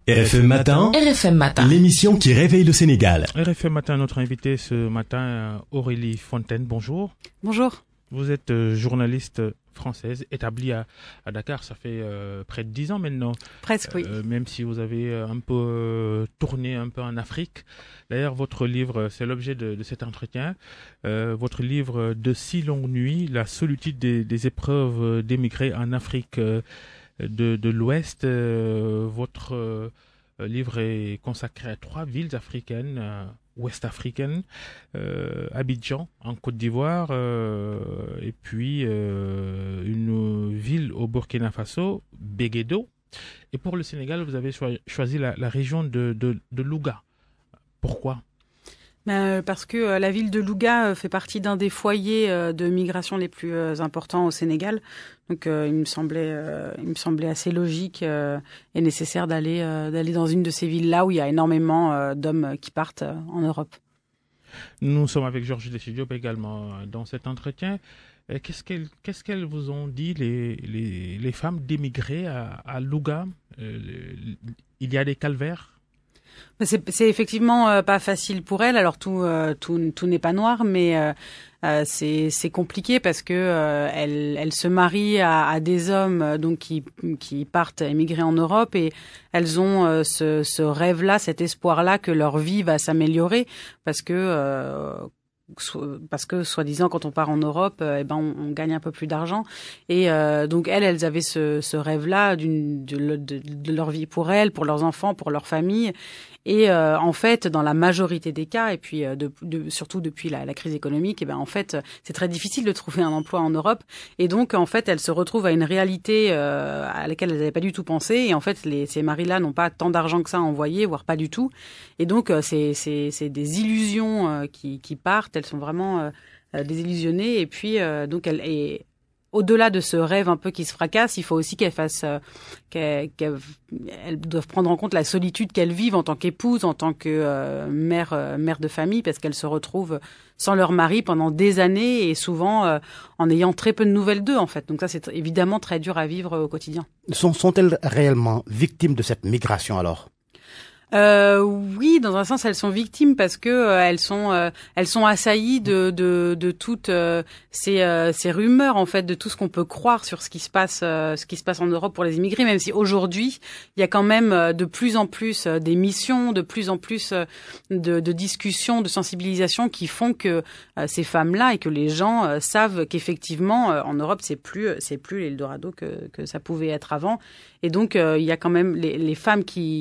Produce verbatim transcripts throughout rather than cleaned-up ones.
R F M Matin, R F M Matin, l'émission qui réveille le Sénégal. R F M Matin, notre invité ce matin, Aurélie Fontaine, bonjour. Bonjour. Vous êtes euh, journaliste française, établie à, à Dakar, ça fait euh, près de dix ans maintenant. Presque, oui. Euh, même si vous avez un peu euh, tourné un peu en Afrique. D'ailleurs, votre livre, c'est l'objet de, de cet entretien. Euh, votre livre de si longues nuits, la solitude des, des épreuves d'émigrés en Afrique euh, de, de l'Ouest. Euh, votre euh, livre est consacré à trois villes africaines. Euh, ouest-africaine, euh, Abidjan en Côte d'Ivoire, euh, et puis euh, une ville au Burkina Faso, Béguédo. Et pour le Sénégal, vous avez cho- choisi la, la région de, de, de Louga. Pourquoi ? Euh, parce que euh, la ville de Louga euh, fait partie d'un des foyers euh, de migration les plus euh, importants au Sénégal. Donc, euh, il me semblait, euh, il me semblait assez logique euh, et nécessaire d'aller, euh, d'aller dans une de ces villes-là où il y a énormément euh, d'hommes qui partent euh, en Europe. Nous sommes avec Georges Desidiop également dans cet entretien. Qu'est-ce qu'elles, qu'est-ce qu'elles vous ont dit, les, les, les femmes d'émigrer à, à Louga ? euh, Il y a des calvaires ? C'est, c'est effectivement euh, pas facile pour elle. Alors tout, euh, tout, tout n'est pas noir, mais euh, euh, c'est, c'est compliqué parce que euh, elle, elle se marie à, à des hommes euh, donc qui, qui partent émigrer en Europe et elles ont euh, ce, ce rêve-là, cet espoir-là que leur vie va s'améliorer parce que euh, parce que soi-disant quand on part en Europe, euh, eh ben on, on gagne un peu plus d'argent et euh, donc elles, elles avaient ce, ce rêve-là d'une de, de, de leur vie pour elles, pour leurs enfants, pour leur famille. Et euh, en fait, dans la majorité des cas, et puis euh, de, de, surtout depuis la, la crise économique, et ben en fait, c'est très difficile de trouver un emploi en Europe. Et donc, en fait, elles se retrouvent à une réalité euh, à laquelle elles n'avaient pas du tout pensé. Et en fait, les, ces maris-là n'ont pas tant d'argent que ça à envoyer, voire pas du tout. Et donc, euh, c'est, c'est, c'est des illusions euh, qui, qui partent. Elles sont vraiment euh, désillusionnées. Et puis, euh, donc, elles... Et, au-delà de ce rêve un peu qui se fracasse, il faut aussi qu'elles fassent, euh, qu'elles, qu'elles elles doivent prendre en compte la solitude qu'elles vivent en tant qu'épouse, en tant que euh, mère, euh, mère de famille, parce qu'elles se retrouvent sans leur mari pendant des années et souvent euh, en ayant très peu de nouvelles d'eux, en fait. Donc ça, c'est évidemment très dur à vivre au quotidien. Sont, sont-elles réellement victimes de cette migration alors ? Euh, oui, dans un sens, elles sont victimes parce que euh, elles sont euh, elles sont assaillies de de de toutes euh, ces euh, ces rumeurs en fait, de tout ce qu'on peut croire sur ce qui se passe euh, ce qui se passe en Europe pour les immigrés. Même si aujourd'hui, il y a quand même euh, de plus en plus euh, d'émissions, de plus en plus euh, de, de discussions, de sensibilisation qui font que euh, ces femmes-là et que les gens euh, savent qu'effectivement euh, en Europe c'est plus c'est plus l'Eldorado que que ça pouvait être avant. Et donc euh, il y a quand même les, les femmes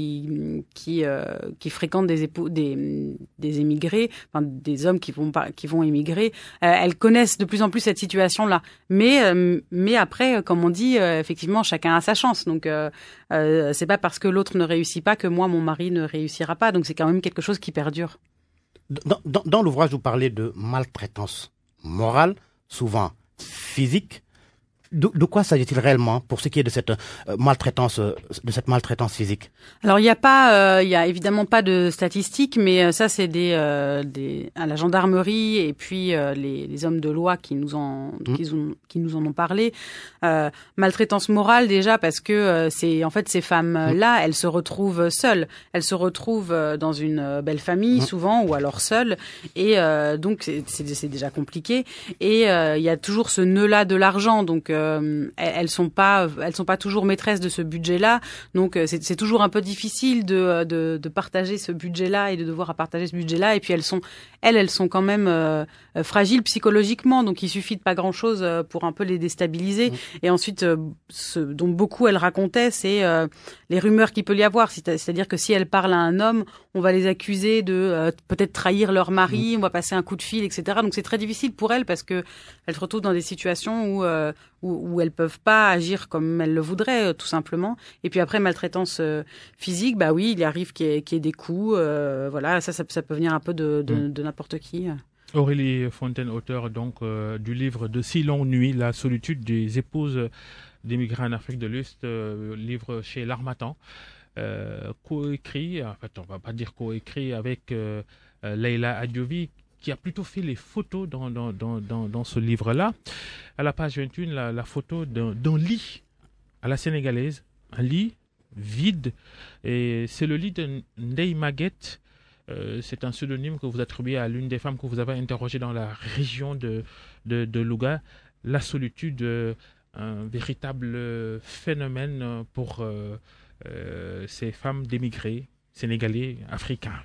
qui qui Euh, qui fréquentent des époux, des, des émigrés, enfin des hommes qui vont pas, qui vont émigrer, euh, elles connaissent de plus en plus cette situation-là. Mais euh, mais après, comme on dit, euh, effectivement, chacun a sa chance. Donc euh, euh, c'est pas parce que l'autre ne réussit pas que moi, mon mari ne réussira pas. Donc c'est quand même quelque chose qui perdure. Dans, dans, dans l'ouvrage, vous parlez de maltraitance morale, souvent physique. De, de quoi s'agit-il réellement pour ce qui est de cette euh, maltraitance, euh, de cette maltraitance physique ? Alors il y a pas, euh, il y a évidemment pas de statistiques, mais euh, ça c'est des, euh, des à la gendarmerie et puis euh, les, les hommes de loi qui nous en, mmh. qui, ont, qui nous en ont parlé. Euh, maltraitance morale déjà parce que euh, c'est en fait ces femmes-là, mmh. elles se retrouvent seules, elles se retrouvent dans une belle famille mmh. souvent ou alors seules et euh, donc c'est, c'est, c'est déjà compliqué et euh, il y a toujours ce nœud-là de l'argent donc euh, Euh, elles sont pas, elles sont pas toujours maîtresses de ce budget-là, donc c'est, c'est toujours un peu difficile de, de, de partager ce budget-là et de devoir à partager ce budget-là. Et puis elles sont, elles, elles sont quand même euh, fragiles psychologiquement, donc il suffit de pas grand-chose pour un peu les déstabiliser. Mmh. Et ensuite, euh, ce dont beaucoup elles racontaient, c'est euh, les rumeurs qu'il peut y avoir, c'est-à-dire que si elles parlent à un homme, on va les accuser de euh, peut-être trahir leur mari, mmh. on va passer un coup de fil, et cetera. Donc c'est très difficile pour elles parce que elles se retrouvent dans des situations où euh, où, où elles peuvent pas agir comme elles le voudraient, tout simplement. Et puis après, maltraitance euh, physique, bah oui, il arrive qu'il y ait, qu'il y ait des coups, euh, voilà, ça, ça, ça peut venir un peu de, de, mmh. de n'importe qui. Aurélie Fontaine, auteure donc euh, du livre de Si longues nuits, la solitude des épouses d'émigrés en Afrique de l'Ouest, euh, livre chez L'Harmattan, euh, coécrit, en fait, on va pas dire coécrit avec euh, euh, Leila Adiovi, qui a plutôt fait les photos dans, dans, dans, dans, dans ce livre-là. À la page vingt et un, la, la photo d'un, d'un lit à la sénégalaise, un lit vide. Et c'est le livre de Ndeye Maguette. Euh, c'est un pseudonyme que vous attribuez à l'une des femmes que vous avez interrogées dans la région de, de, de Louga. La solitude, euh, un véritable phénomène pour euh, euh, ces femmes d'émigrés sénégalais, africains.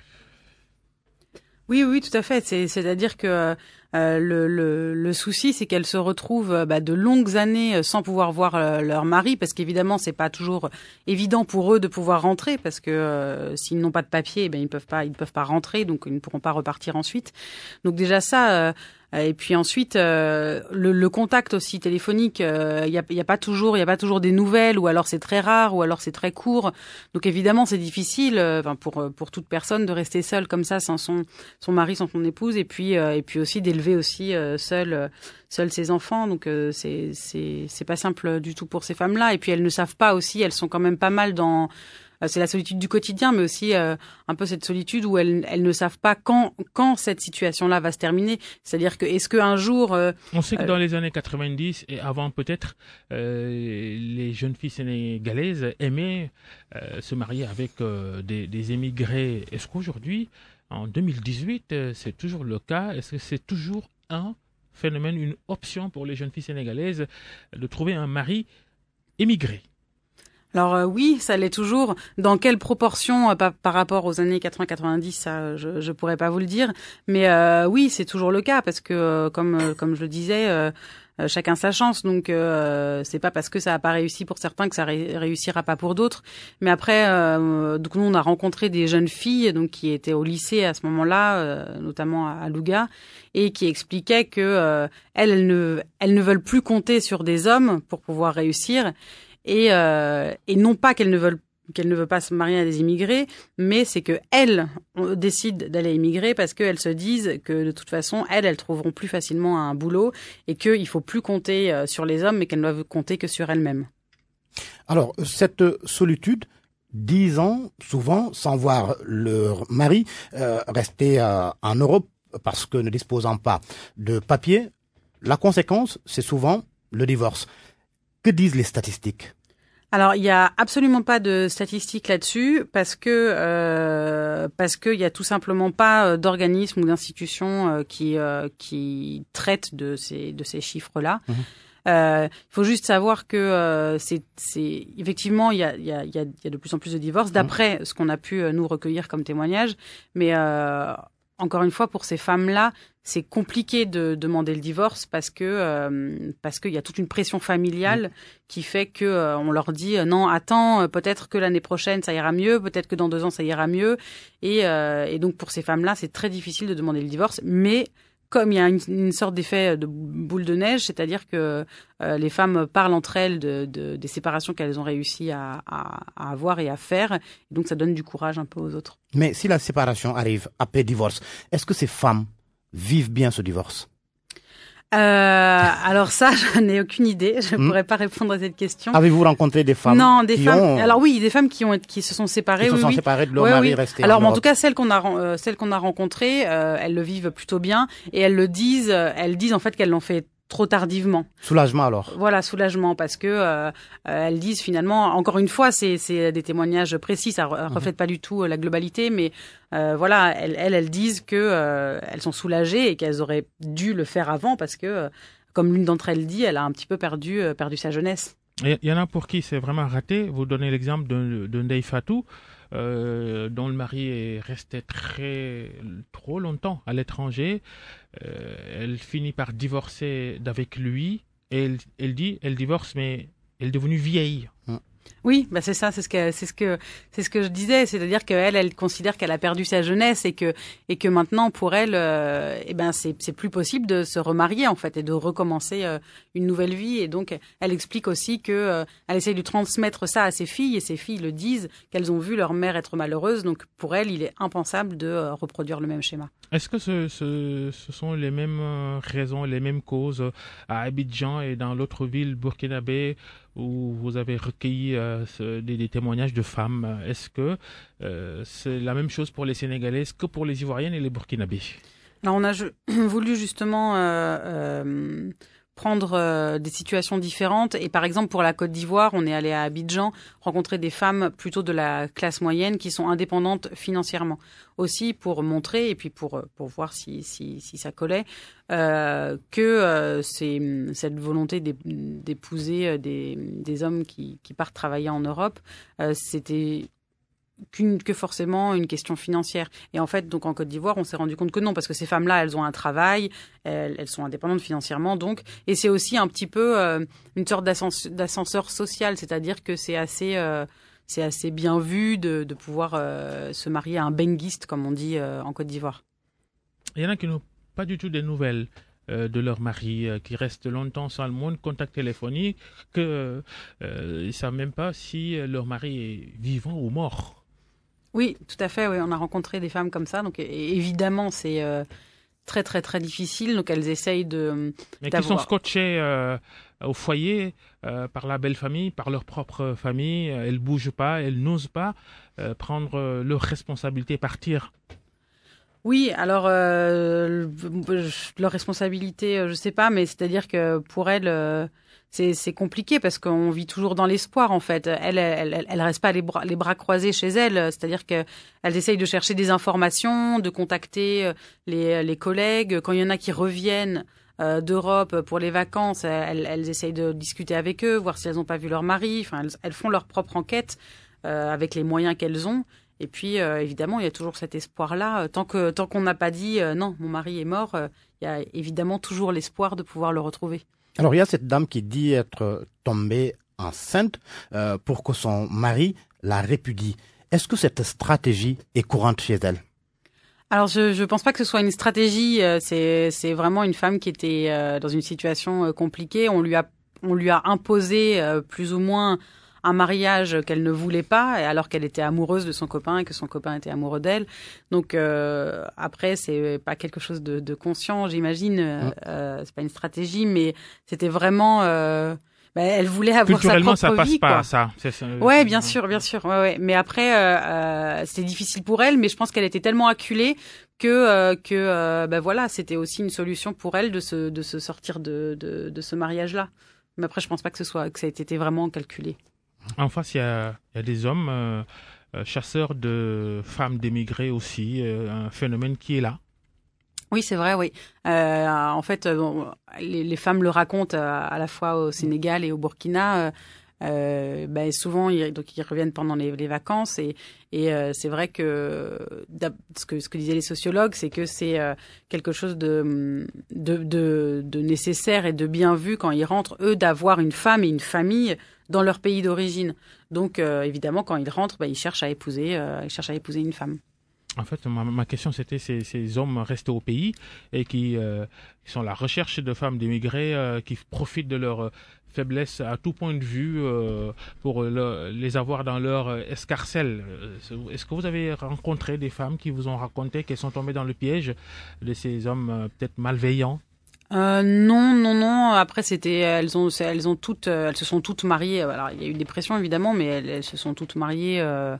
Oui, oui, tout à fait. C'est, c'est-à-dire que euh, le, le, le souci, c'est qu'elles se retrouvent bah, de longues années sans pouvoir voir euh, leur mari, parce qu'évidemment, c'est pas toujours évident pour eux de pouvoir rentrer, parce que euh, s'ils n'ont pas de papier, eh ben ils peuvent pas, ils peuvent pas rentrer, donc ils ne pourront pas repartir ensuite. Donc déjà ça. Euh, Et puis ensuite, euh, le, le contact aussi téléphonique, il euh, y, a, y a pas toujours, il y a pas toujours des nouvelles, ou alors c'est très rare, ou alors c'est très court. Donc évidemment, c'est difficile, euh, pour pour toute personne de rester seule comme ça, sans son son mari, sans son épouse, et puis euh, et puis aussi d'élever aussi euh, seule euh, seule ses enfants. Donc euh, c'est c'est c'est pas simple du tout pour ces femmes-là. Et puis elles ne savent pas aussi, elles sont quand même pas mal dans c'est la solitude du quotidien, mais aussi euh, un peu cette solitude où elles, elles ne savent pas quand, quand cette situation-là va se terminer. C'est-à-dire que est-ce qu'un jour... Euh, On sait que euh, dans les années quatre-vingt-dix et avant peut-être, euh, les jeunes filles sénégalaises aimaient euh, se marier avec euh, des, des émigrés. Est-ce qu'aujourd'hui, en deux mille dix-huit, euh, c'est toujours le cas? Est-ce que c'est toujours un phénomène, une option pour les jeunes filles sénégalaises de trouver un mari émigré? Alors euh, oui, ça l'est toujours. Dans quelle proportion euh, par, par rapport aux années quatre-vingts quatre-vingt-dix, ça, je je pourrais pas vous le dire. Mais euh, oui, c'est toujours le cas parce que euh, comme euh, comme je le disais, euh, euh, chacun sa chance. Donc euh, c'est pas parce que ça a pas réussi pour certains que ça ré- réussira pas pour d'autres. Mais après, euh, donc nous on a rencontré des jeunes filles donc qui étaient au lycée à ce moment-là, euh, notamment à, à Louga, et qui expliquaient que euh, elles, elles ne elles ne veulent plus compter sur des hommes pour pouvoir réussir. Et, euh, et non pas qu'elles ne veulent qu'elles ne veulent pas se marier à des immigrés, mais c'est que elles décident d'aller immigrer parce qu'elles se disent que de toute façon elles elles trouveront plus facilement un boulot et qu'il faut plus compter sur les hommes mais qu'elles ne doivent compter que sur elles-mêmes. Alors cette solitude, dix ans souvent sans voir leur mari, euh, rester euh, en Europe parce que ne disposant pas de papier, la conséquence c'est souvent le divorce. Que disent les statistiques? Alors, il y a absolument pas de statistiques là-dessus parce que euh, parce qu'il y a tout simplement pas d'organismes ou d'institutions euh, qui euh, qui traitent de ces de ces chiffres-là. Mmh. Euh, il faut juste savoir que euh, c'est c'est effectivement il y a il y a il y a, il y a de plus en plus de divorces d'après mmh. ce qu'on a pu euh, nous recueillir comme témoignages, mais euh, encore une fois, pour ces femmes-là, c'est compliqué de demander le divorce parce que euh, parce qu'il y a toute une pression familiale mmh. qui fait que euh, on leur dit euh, non, attends, euh, peut-être que l'année prochaine ça ira mieux, peut-être que dans deux ans ça ira mieux, et euh, et donc pour ces femmes-là, c'est très difficile de demander le divorce, mais comme il y a une, une sorte d'effet de boule de neige, c'est-à-dire que euh, les femmes parlent entre elles de, de, des séparations qu'elles ont réussi à, à, à avoir et à faire. Et donc, ça donne du courage un peu aux autres. Mais si la séparation arrive après divorce, est-ce que ces femmes vivent bien ce divorce? Euh, alors ça, je n'ai aucune idée. Je ne mmh. pourrais pas répondre à cette question. Avez-vous rencontré des femmes Non, des qui femmes. ont... Alors oui, des femmes qui ont qui se sont séparées. Qui oui, se sont oui. séparées de leur oui, mari oui. resté. Alors, en, mais en tout cas, celles qu'on a euh, celles qu'on a rencontrées, euh, elles le vivent plutôt bien et elles le disent. Euh, elles disent en fait qu'elles l'ont fait trop tardivement. Soulagement alors. Voilà, soulagement parce que euh, elles disent finalement, encore une fois, c'est c'est des témoignages précis, ça re- reflète mmh. pas du tout la globalité, mais euh, voilà, elles, elles elles disent que euh, elles sont soulagées et qu'elles auraient dû le faire avant parce que euh, comme l'une d'entre elles dit, elle a un petit peu perdu euh, perdu sa jeunesse. Il y en a pour qui c'est vraiment raté. Vous donnez l'exemple de, de Ndeye Fatou, euh, dont le mari est resté très trop longtemps à l'étranger. Euh, elle finit par divorcer d'avec lui. Et elle, elle dit, elle divorce, mais elle est devenue vieille. Oui, bah c'est ça, c'est ce que c'est ce que c'est ce que je disais, c'est-à-dire qu'elle, elle considère qu'elle a perdu sa jeunesse et que et que maintenant pour elle, euh, eh ben c'est c'est plus possible de se remarier en fait et de recommencer euh, une nouvelle vie. Et donc elle explique aussi que euh, elle essaye de transmettre ça à ses filles et ses filles le disent qu'elles ont vu leur mère être malheureuse. Donc pour elle, il est impensable de euh, reproduire le même schéma. Est-ce que ce, ce, ce sont les mêmes raisons, les mêmes causes à Abidjan et dans l'autre ville burkinabé où vous avez recueilli euh, ce, des, des témoignages de femmes? Est-ce que euh, c'est la même chose pour les Sénégalaises que pour les Ivoiriennes et les Burkinabés? Alors on a je, voulu justement euh, euh, prendre euh, des situations différentes. Et par exemple, pour la Côte d'Ivoire, on est allé à Abidjan rencontrer des femmes plutôt de la classe moyenne qui sont indépendantes financièrement. Aussi pour montrer et puis pour pour voir si si, si ça collait euh, que euh, c'est cette volonté d'épouser des des hommes qui qui partent travailler en Europe, euh, c'était qu'une, que forcément une question financière. Et en fait, donc en Côte d'Ivoire, on s'est rendu compte que non, parce que ces femmes-là, elles ont un travail, elles, elles sont indépendantes financièrement, donc. Et c'est aussi un petit peu euh, une sorte d'ascenseur, d'ascenseur social, c'est-à-dire que c'est assez, euh, c'est assez bien vu de, de pouvoir euh, se marier à un benguiste, comme on dit euh, en Côte d'Ivoire. Il y en a qui n'ont pas du tout des nouvelles euh, de leur mari, euh, qui restent longtemps sans le moindre contact téléphonique, que euh, ils ne savent même pas si leur mari est vivant ou mort. Oui, tout à fait. Oui, on a rencontré des femmes comme ça. Donc, et, évidemment, c'est euh, très, très, très difficile. Donc, elles essayent de. Mais qui sont scotchées euh, au foyer euh, par la belle famille, par leur propre famille. Elles bougent pas, elles n'osent pas euh, prendre euh, leurs responsabilités, partir. Oui, alors euh, leur responsabilité, je sais pas, mais c'est-à-dire que pour elles. Euh, C'est, c'est compliqué parce qu'on vit toujours dans l'espoir, en fait. Elles, elles, elles, elles restent pas les bras, les bras croisés chez elles. C'est-à-dire que elles essayent de chercher des informations, de contacter les, les collègues. Quand il y en a qui reviennent euh, d'Europe pour les vacances, elles, elles essayent de discuter avec eux, voir si elles n'ont pas vu leur mari. Enfin, elles, elles font leur propre enquête euh, avec les moyens qu'elles ont. Et puis, euh, évidemment, il y a toujours cet espoir-là. Tant que, tant qu'on n'a pas dit euh, non, mon mari est mort, euh, il y a évidemment toujours l'espoir de pouvoir le retrouver. Alors, il y a cette dame qui dit être tombée enceinte euh, pour que son mari la répudie. Est-ce que cette stratégie est courante chez elle? Alors, je je pense pas que ce soit une stratégie. Euh, c'est c'est vraiment une femme qui était euh, dans une situation euh, compliquée. On lui a on lui a imposé euh, plus ou moins un mariage qu'elle ne voulait pas, alors qu'elle était amoureuse de son copain et que son copain était amoureux d'elle. Donc euh, après, c'est pas quelque chose de, de conscient, j'imagine. Mmh. Euh, c'est pas une stratégie, mais c'était vraiment. Euh, bah, elle voulait avoir sa propre ça passe vie, pas, quoi. Ça. C'est, c'est, ouais, bien sûr, bien sûr. Ouais, ouais. Mais après, euh, euh, c'était difficile pour elle, mais je pense qu'elle était tellement acculée que euh, que euh, bah voilà, c'était aussi une solution pour elle de se de se sortir de de, de ce mariage-là. Mais après, je pense pas que ce soit que ça ait été vraiment calculé. En face, il y a, il y a des hommes euh, euh, chasseurs de femmes d'émigrés aussi, euh, un phénomène qui est là. Oui, c'est vrai, oui. Euh, en fait, bon, les, les femmes le racontent à, à la fois au Sénégal et au Burkina. Euh, euh, ben, souvent, ils, donc, ils reviennent pendant les, les vacances et, et euh, c'est vrai que ce, que ce que disaient les sociologues, c'est que c'est euh, quelque chose de, de, de, de nécessaire et de bien vu quand ils rentrent, eux, d'avoir une femme et une famille dans leur pays d'origine. Donc, euh, évidemment, quand ils rentrent, bah, ils cherchent à épouser, euh, ils cherchent à épouser une femme. En fait, ma, ma question, c'était ces, ces hommes restés au pays et qui, euh, qui sont à la recherche de femmes d'émigrés, euh, qui profitent de leur euh, faiblesse à tout point de vue euh, pour le, les avoir dans leur euh, escarcelle. Est-ce que vous avez rencontré des femmes qui vous ont raconté qu'elles sont tombées dans le piège de ces hommes euh, peut-être malveillants? Euh, non, non, non. Après, c'était, elles ont, elles ont toutes, elles se sont toutes mariées. Alors, il y a eu des pressions évidemment, mais elles, elles se sont toutes mariées euh,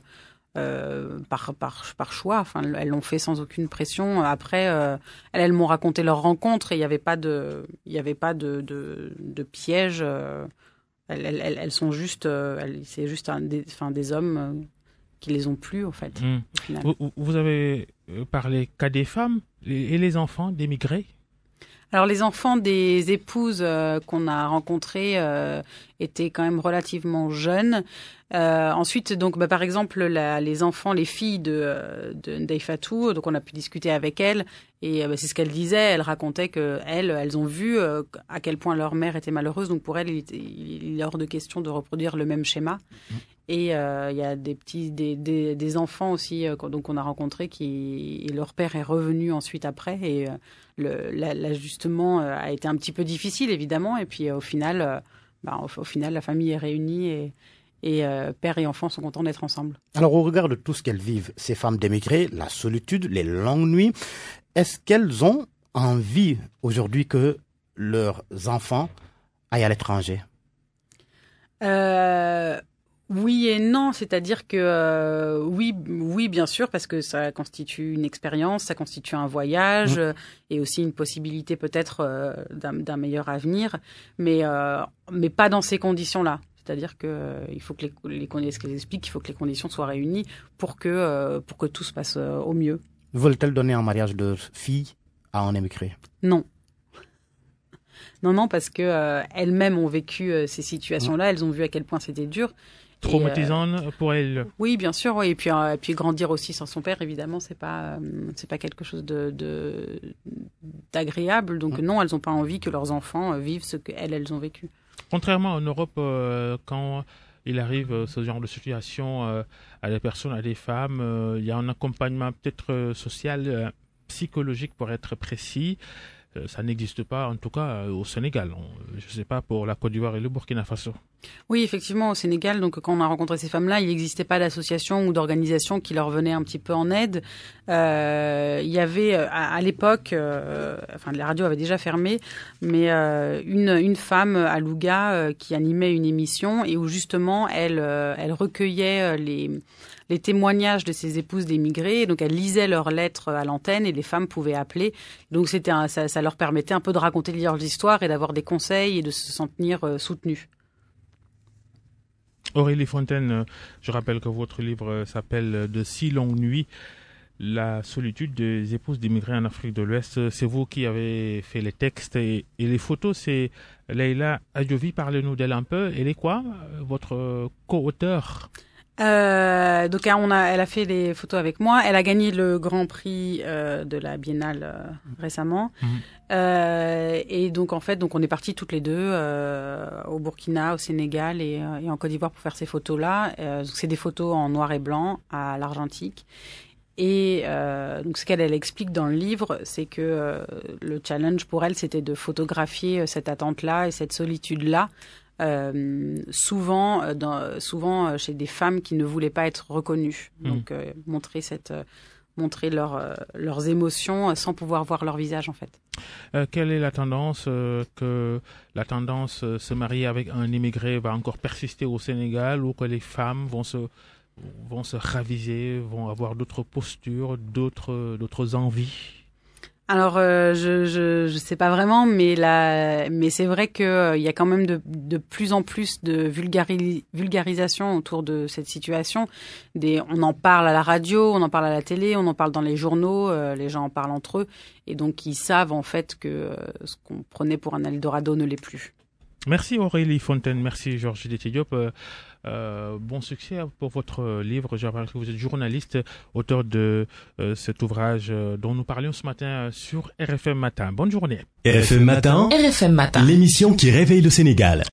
euh, par, par, par choix. Enfin, elles l'ont fait sans aucune pression. Après, euh, elles, elles m'ont raconté leur rencontre et il n'y avait pas de, il y avait pas de, de, de piège. Euh, elles, elles, elles sont juste, elles, c'est juste un, des, enfin, des hommes euh, qui les ont plu en fait. Mmh. Au final. Vous, vous avez parlé qu'à des femmes et les enfants d'émigrés? Alors les enfants des épouses euh, qu'on a rencontrées euh, étaient quand même relativement jeunes. Euh, ensuite, donc bah, par exemple, la, les enfants, les filles de, de Ndeifatou, donc on a pu discuter avec elles et bah, c'est ce qu'elles disaient. Elles racontaient que elles, elles ont vu euh, à quel point leur mère était malheureuse. Donc pour elles, il, était, il est hors de question de reproduire le même schéma. Mmh. Et il euh, y a des petits, des, des, des enfants aussi, euh, donc on a rencontré qui, et leur père est revenu ensuite après et euh, le, l'ajustement euh, a été un petit peu difficile évidemment. Et puis euh, au final, euh, bah, au, au final, la famille est réunie et, et euh, père et enfant sont contents d'être ensemble. Alors au regard de tout ce qu'elles vivent, ces femmes d'émigrés, la solitude, les longues nuits, est-ce qu'elles ont envie aujourd'hui que leurs enfants aillent à l'étranger? euh, Oui et non, c'est-à-dire que euh, oui, oui, bien sûr, parce que ça constitue une expérience, ça constitue un voyage mmh. euh, et aussi une possibilité peut-être euh, d'un, d'un meilleur avenir, mais euh, mais pas dans ces conditions-là. C'est-à-dire que euh, il faut que les, les ce qu'elles expliquent, il faut que les conditions soient réunies pour que euh, pour que tout se passe euh, au mieux. Veulent-elles donner en mariage de filles à en émigrer? Non. Non, non, parce que euh, elles-mêmes ont vécu euh, ces situations-là, elles ont vu à quel point c'était dur. Traumatisant euh, pour elles. Oui, bien sûr, oui. Et puis, euh, et puis grandir aussi sans son père, évidemment, c'est pas, euh, c'est pas quelque chose de, de d'agréable. Donc mmh. non, elles n'ont pas envie que leurs enfants euh, vivent ce qu'elles, elles ont vécu. Contrairement en Europe, euh, quand il arrive euh, ce genre de situation euh, à des personnes, à des femmes, euh, il y a un accompagnement peut-être euh, social, euh, psychologique pour être précis. Euh, ça n'existe pas, en tout cas, euh, au Sénégal. On, je ne sais pas pour la Côte d'Ivoire et le Burkina Faso. Oui, effectivement, au Sénégal, donc quand on a rencontré ces femmes-là, il n'existait pas d'association ou d'organisation qui leur venait un petit peu en aide. Euh, il y avait, à, à l'époque, euh, enfin, les radios avaient déjà fermé, mais euh, une, une femme à Louga euh, qui animait une émission et où justement, elle, euh, elle recueillait les... les témoignages de ces épouses d'émigrés. Donc, elles lisaient leurs lettres à l'antenne et les femmes pouvaient appeler. Donc, c'était un, ça, ça leur permettait un peu de raconter leurs histoires et d'avoir des conseils et de se sentir euh, soutenues. Aurélie Fontaine, je rappelle que votre livre s'appelle « De si longues nuits, la solitude des épouses d'émigrés en Afrique de l'Ouest ». C'est vous qui avez fait les textes et, et les photos. C'est Leïla Adjovi. Parlez-nous d'elle un peu. Elle est quoi, votre co-auteur ? Euh, donc on a, elle a fait les photos avec moi. Elle a gagné le Grand Prix euh, de la Biennale euh, récemment. Mmh. Euh, et donc en fait, donc on est partis toutes les deux euh, au Burkina, au Sénégal et, et en Côte d'Ivoire pour faire ces photos-là. Euh, donc c'est des photos en noir et blanc à l'argentique. Et euh, donc ce qu'elle elle explique dans le livre, c'est que euh, le challenge pour elle, c'était de photographier cette attente-là et cette solitude-là. Euh, souvent, dans, souvent chez des femmes qui ne voulaient pas être reconnues. Mmh. Donc, euh, montrer, cette, euh, montrer leur, euh, leurs émotions sans pouvoir voir leur visage, en fait. Euh, quelle est la tendance euh, que la tendance euh, se marier avec un immigré va encore persister au Sénégal ou que les femmes vont se, vont se raviser, vont avoir d'autres postures, d'autres, d'autres envies? Alors, euh, je, je je sais pas vraiment, mais la, mais c'est vrai que euh, il y a quand même de de plus en plus de vulgari, vulgarisation autour de cette situation. Des, on en parle à la radio, on en parle à la télé, on en parle dans les journaux. Euh, les gens en parlent entre eux, et donc ils savent en fait que euh, ce qu'on prenait pour un Eldorado ne l'est plus. Merci Aurélie Fontaine, merci Georges Détidiop. Euh, euh, bon succès pour votre livre. Je rappelle que vous êtes journaliste, auteur de euh, cet ouvrage euh, dont nous parlions ce matin sur R F M Matin. Bonne journée. R F M Matin, R F M Matin, l'émission qui réveille le Sénégal.